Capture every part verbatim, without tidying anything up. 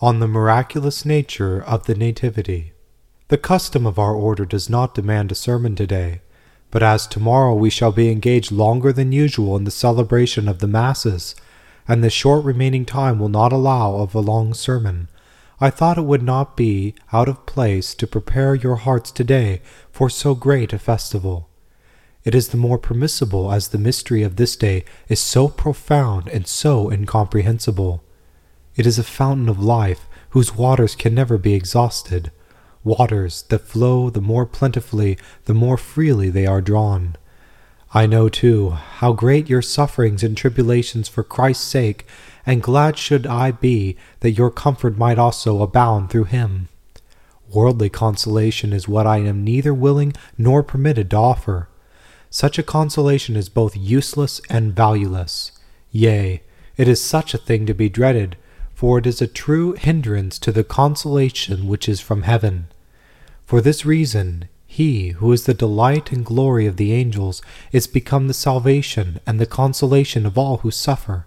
on the miraculous nature of the Nativity. The custom of our order does not demand a sermon today, but as tomorrow we shall be engaged longer than usual in the celebration of the Masses, and the short remaining time will not allow of a long sermon, I thought it would not be out of place to prepare your hearts today for so great a festival. It is the more permissible as the mystery of this day is so profound and so incomprehensible. It is a fountain of life whose waters can never be exhausted, waters that flow the more plentifully the more freely they are drawn. I know, too, how great your sufferings and tribulations for Christ's sake, and glad should I be that your comfort might also abound through him. Worldly consolation is what I am neither willing nor permitted to offer. Such a consolation is both useless and valueless. Yea, it is such a thing to be dreaded, for it is a true hindrance to the consolation which is from heaven. For this reason, he who is the delight and glory of the angels is become the salvation and the consolation of all who suffer.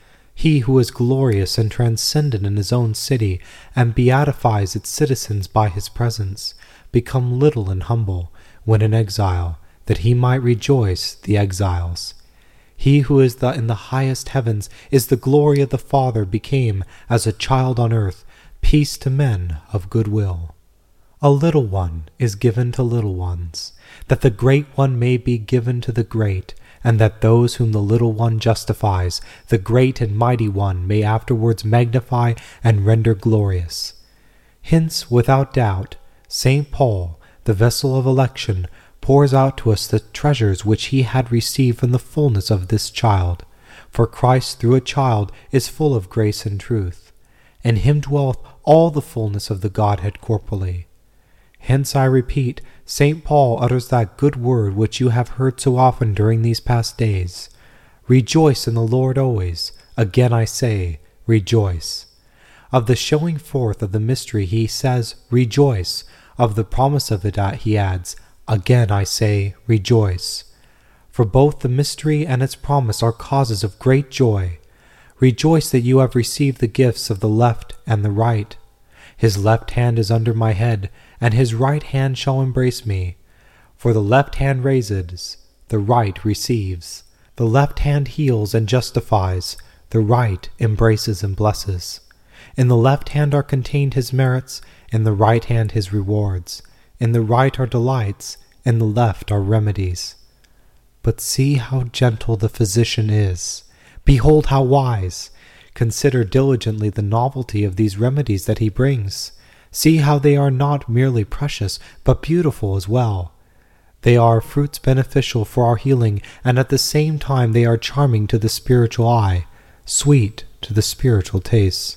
He who is glorious and transcendent in his own city, and beatifies its citizens by his presence, become little and humble, when in exile, that he might rejoice the exiles. He who is the, in the highest heavens is the glory of the Father, became, as a child on earth, peace to men of good will. A little one is given to little ones, that the great one may be given to the great, and that those whom the little one justifies, the great and mighty one may afterwards magnify and render glorious. Hence, without doubt, Saint Paul, the vessel of election, pours out to us the treasures which he had received from the fullness of this child. For Christ through a child is full of grace and truth. In him dwelleth all the fullness of the Godhead corporally. Hence, I repeat, Saint Paul utters that good word which you have heard so often during these past days. Rejoice in the Lord always. Again I say, rejoice. Of the showing forth of the mystery he says, rejoice. Of the promise of it he adds, again I say, rejoice. For both the mystery and its promise are causes of great joy. Rejoice that you have received the gifts of the left and the right. His left hand is under my head, and his right hand shall embrace me. For the left hand raises, the right receives. The left hand heals and justifies, the right embraces and blesses. In the left hand are contained his merits, in the right hand his rewards. In the right are delights, in the left are remedies. But see how gentle the physician is. Behold how wise. Consider diligently the novelty of these remedies that he brings. See how they are not merely precious, but beautiful as well. They are fruits beneficial for our healing, and at the same time they are charming to the spiritual eye, sweet to the spiritual taste.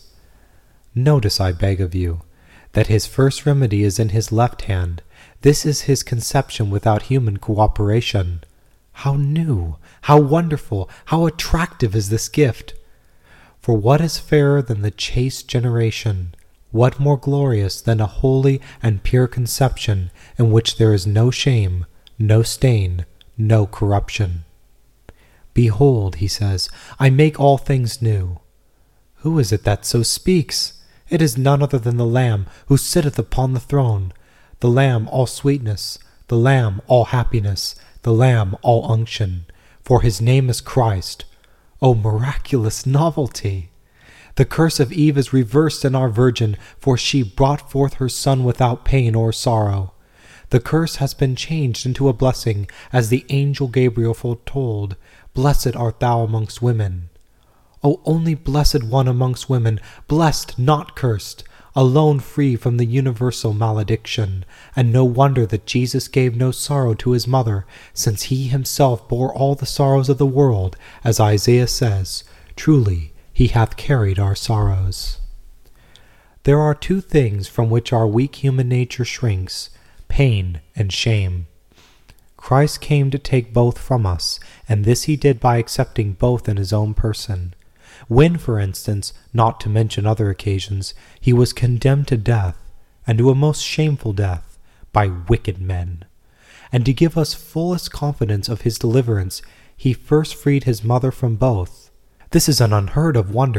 Notice, I beg of you, that his first remedy is in his left hand. This is his conception without human cooperation. How new, how wonderful, how attractive is this gift! For what is fairer than the chaste generation? What more glorious than a holy and pure conception in which there is no shame, no stain, no corruption? Behold, he says, I make all things new. Who is it that so speaks? It is none other than the Lamb who sitteth upon the throne, the Lamb all sweetness, the Lamb all happiness, the Lamb all unction, for his name is Christ. O miraculous novelty! The curse of Eve is reversed in our Virgin, for she brought forth her Son without pain or sorrow. The curse has been changed into a blessing, as the angel Gabriel foretold. Blessed art thou amongst women. O only blessed one amongst women, blessed, not cursed, alone free from the universal malediction, and no wonder that Jesus gave no sorrow to his mother, since he himself bore all the sorrows of the world, as Isaiah says, truly he hath carried our sorrows. There are two things from which our weak human nature shrinks, pain and shame. Christ came to take both from us, and this he did by accepting both in his own person. When, for instance, not to mention other occasions, he was condemned to death, and to a most shameful death, by wicked men. And to give us fullest confidence of his deliverance, he first freed his mother from both. This is an unheard of wonder,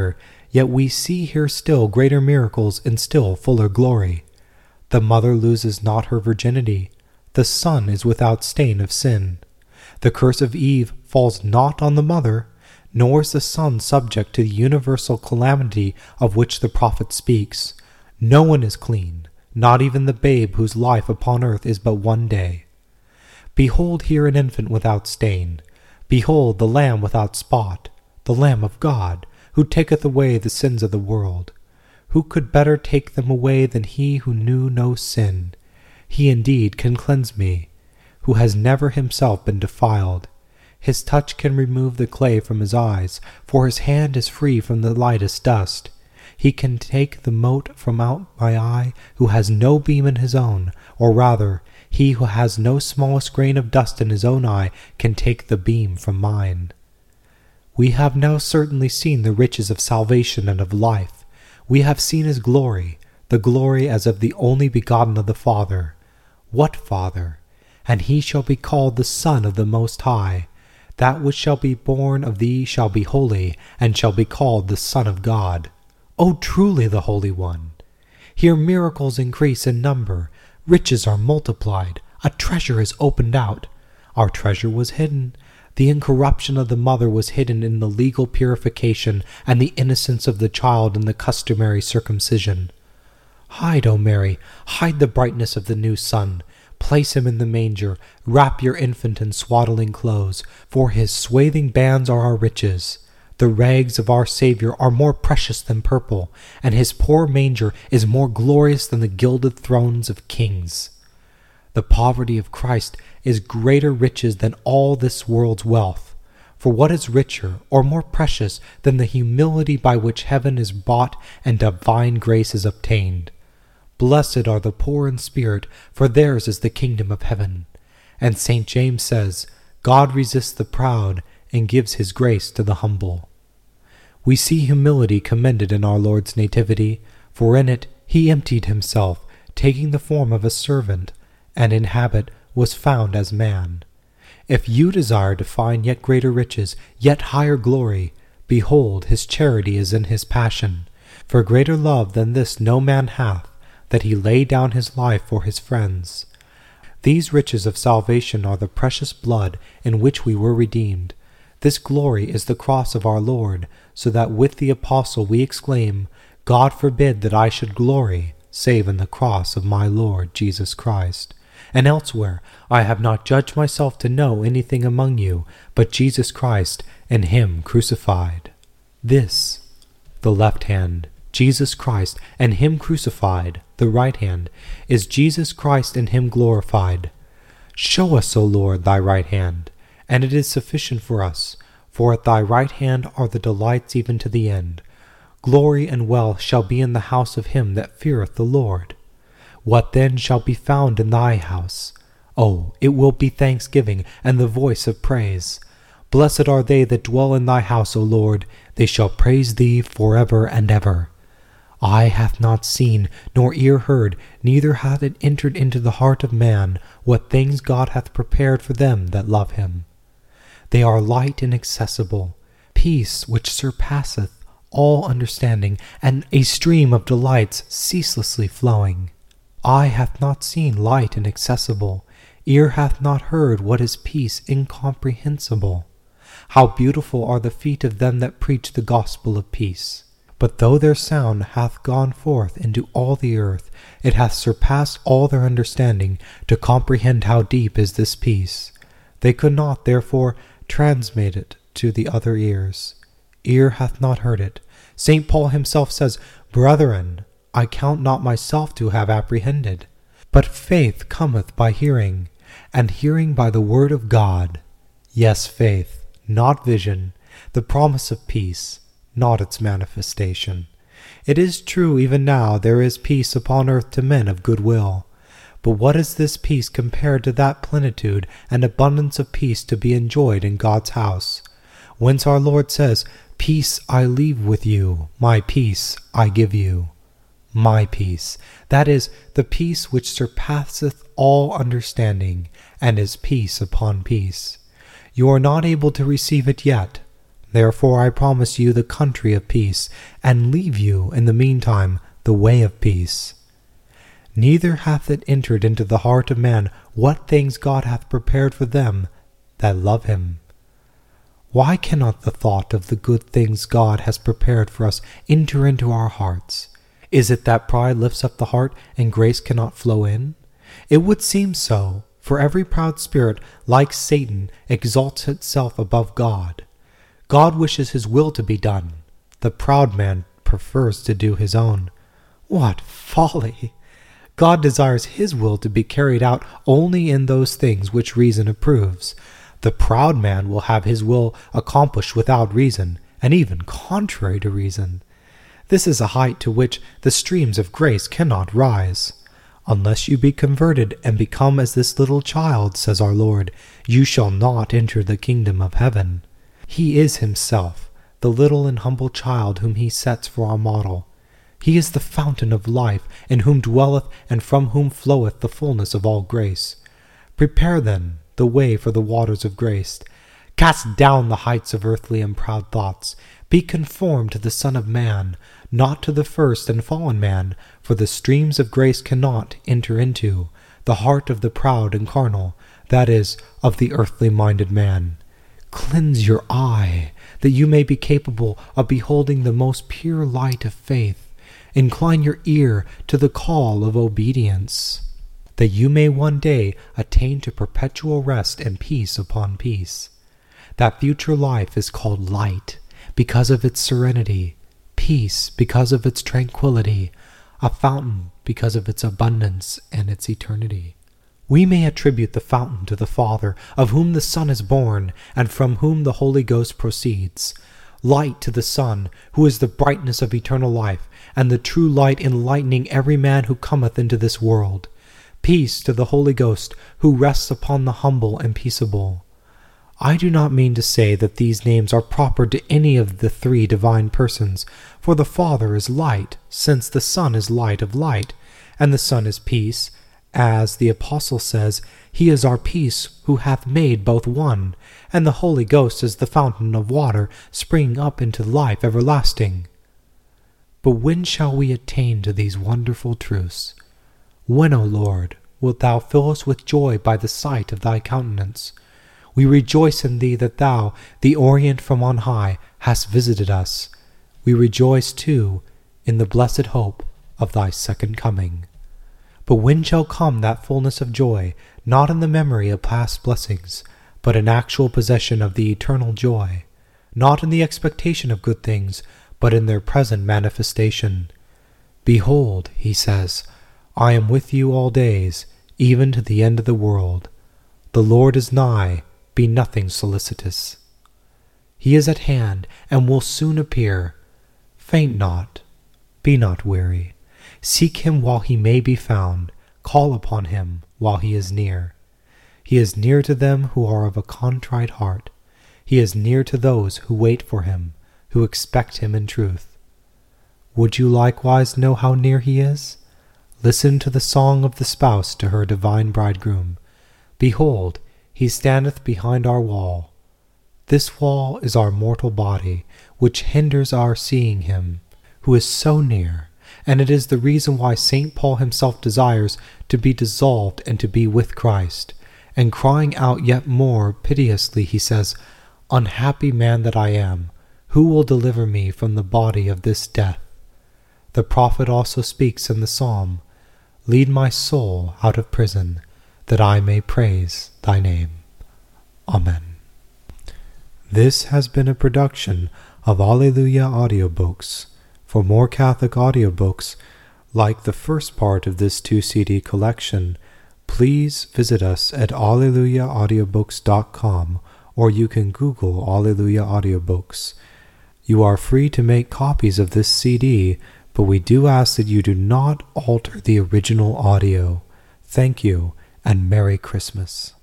yet we see here still greater miracles and still fuller glory. The mother loses not her virginity. The Son is without stain of sin. The curse of Eve falls not on the mother, nor is the Son subject to the universal calamity of which the prophet speaks. No one is clean, not even the babe whose life upon earth is but one day. Behold here an infant without stain. Behold the Lamb without spot, the Lamb of God, who taketh away the sins of the world. Who could better take them away than he who knew no sin? He indeed can cleanse me, who has never himself been defiled. His touch can remove the clay from his eyes, for his hand is free from the lightest dust. He can take the mote from out my eye, who has no beam in his own, or rather, he who has no smallest grain of dust in his own eye can take the beam from mine. We have now certainly seen the riches of salvation and of life. We have seen his glory, the glory as of the only begotten of the Father. What Father? And he shall be called the Son of the Most High. That which shall be born of thee shall be holy, and shall be called the Son of God. O truly the Holy One! Here miracles increase in number, riches are multiplied, a treasure is opened out. Our treasure was hidden. The incorruption of the mother was hidden in the legal purification, and the innocence of the child in the customary circumcision. Hide, O Mary, hide the brightness of the new sun. Place him in the manger, wrap your infant in swaddling clothes, for his swathing bands are our riches. The rags of our Saviour are more precious than purple, and his poor manger is more glorious than the gilded thrones of kings. The poverty of Christ is greater riches than all this world's wealth. For what is richer or more precious than the humility by which heaven is bought and divine grace is obtained? Blessed are the poor in spirit, for theirs is the kingdom of heaven. And Saint James says, God resists the proud and gives his grace to the humble. We see humility commended in our Lord's nativity, for in it he emptied himself, taking the form of a servant, and in habit was found as man. If you desire to find yet greater riches, yet higher glory, behold, his charity is in his passion. For greater love than this no man hath, that he lay down his life for his friends. These riches of salvation are the precious blood in which we were redeemed. This glory is the cross of our Lord, so that with the apostle we exclaim, God forbid that I should glory, save in the cross of my Lord Jesus Christ. And elsewhere, I have not judged myself to know anything among you, but Jesus Christ and him crucified. This, the left hand, Jesus Christ and him crucified, the right hand, is Jesus Christ and him glorified. Show us, O Lord, thy right hand, and it is sufficient for us, for at thy right hand are the delights even to the end. Glory and wealth shall be in the house of him that feareth the Lord. What then shall be found in thy house? Oh, it will be thanksgiving and the voice of praise. Blessed are they that dwell in thy house, O Lord, they shall praise thee forever and ever. Eye hath not seen, nor ear heard, neither hath it entered into the heart of man, what things God hath prepared for them that love him. They are light and accessible, peace which surpasseth all understanding, and a stream of delights ceaselessly flowing. Eye hath not seen light and accessible, ear hath not heard what is peace incomprehensible. How beautiful are the feet of them that preach the gospel of peace. But though their sound hath gone forth into all the earth, it hath surpassed all their understanding to comprehend how deep is this peace. They could not, therefore, transmit it to the other ears. Ear hath not heard it. Saint Paul himself says, Brethren, I count not myself to have apprehended. But faith cometh by hearing, and hearing by the word of God. Yes, faith, not vision, the promise of peace, not its manifestation. It is true even now there is peace upon earth to men of good will. But what is this peace compared to that plenitude and abundance of peace to be enjoyed in God's house, whence our Lord says, Peace I leave with you, my peace I give you. My peace, that is, the peace which surpasseth all understanding, and is peace upon peace. You are not able to receive it yet. Therefore I promise you the country of peace, and leave you, in the meantime, the way of peace. Neither hath it entered into the heart of man what things God hath prepared for them that love him. Why cannot the thought of the good things God has prepared for us enter into our hearts? Is it that pride lifts up the heart and grace cannot flow in? It would seem so, for every proud spirit, like Satan, exalts itself above God. God wishes his will to be done. The proud man prefers to do his own. What folly! God desires his will to be carried out only in those things which reason approves. The proud man will have his will accomplished without reason, and even contrary to reason. This is a height to which the streams of grace cannot rise. Unless you be converted and become as this little child, says our Lord, you shall not enter the kingdom of heaven. He is himself, the little and humble child whom he sets for our model. He is the fountain of life, in whom dwelleth and from whom floweth the fullness of all grace. Prepare then the way for the waters of grace. Cast down the heights of earthly and proud thoughts. Be conformed to the Son of Man, not to the first and fallen man, for the streams of grace cannot enter into the heart of the proud and carnal, that is, of the earthly-minded man. Cleanse your eye, that you may be capable of beholding the most pure light of faith. Incline your ear to the call of obedience, that you may one day attain to perpetual rest and peace upon peace. That future life is called light because of its serenity, peace because of its tranquility, a fountain because of its abundance and its eternity. We may attribute the fountain to the Father, of whom the Son is born, and from whom the Holy Ghost proceeds. Light to the Son, who is the brightness of eternal life, and the true light enlightening every man who cometh into this world. Peace to the Holy Ghost, who rests upon the humble and peaceable. I do not mean to say that these names are proper to any of the three divine persons, for the Father is light, since the Son is light of light, and the Son is peace. As the Apostle says, he is our peace who hath made both one, and the Holy Ghost is the fountain of water springing up into life everlasting. But when shall we attain to these wonderful truths? When, O Lord, wilt thou fill us with joy by the sight of thy countenance? We rejoice in thee that thou, the Orient from on high, hast visited us. We rejoice, too, in the blessed hope of thy second coming. But when shall come that fullness of joy, not in the memory of past blessings, but in actual possession of the eternal joy, not in the expectation of good things, but in their present manifestation? Behold, he says, I am with you all days, even to the end of the world. The Lord is nigh, be nothing solicitous. He is at hand, and will soon appear. Faint not, be not weary. Seek him while he may be found. Call upon him while he is near. He is near to them who are of a contrite heart. He is near to those who wait for him, who expect him in truth. Would you likewise know how near he is? Listen to the song of the spouse to her divine bridegroom. Behold, he standeth behind our wall. This wall is our mortal body, which hinders our seeing him, who is so near. And it is the reason why Saint Paul himself desires to be dissolved and to be with Christ. And crying out yet more piteously, he says, Unhappy man that I am, who will deliver me from the body of this death? The prophet also speaks in the psalm, Lead my soul out of prison, that I may praise thy name. Amen. This has been a production of Alleluia Audiobooks. For more Catholic audiobooks, like the first part of this two C D collection, please visit us at alleluia audiobooks dot com, or you can Google Alleluia Audiobooks. You are free to make copies of this C D, but we do ask that you do not alter the original audio. Thank you, and Merry Christmas.